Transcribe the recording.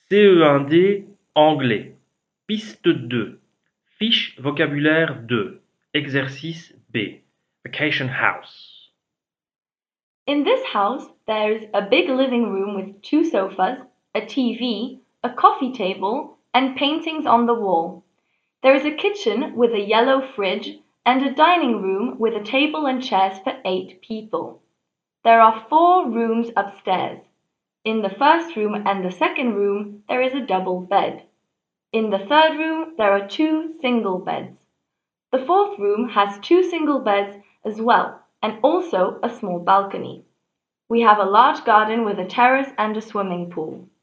CE1D Anglais. Piste 2. Fiche vocabulaire 2. Exercice B. Vacation house. In this house, there's a big living room with two sofas, a TV, a coffee table, and paintings on the wall. There is a kitchen with a yellow fridge and a dining room with a table and chairs for 8 people. There are 4 rooms upstairs. In the first room and the second room, there is a double bed. In the third room, there are 2 single beds. The fourth room has 2 single beds as well, and also a small balcony. We have a large garden with a terrace and a swimming pool.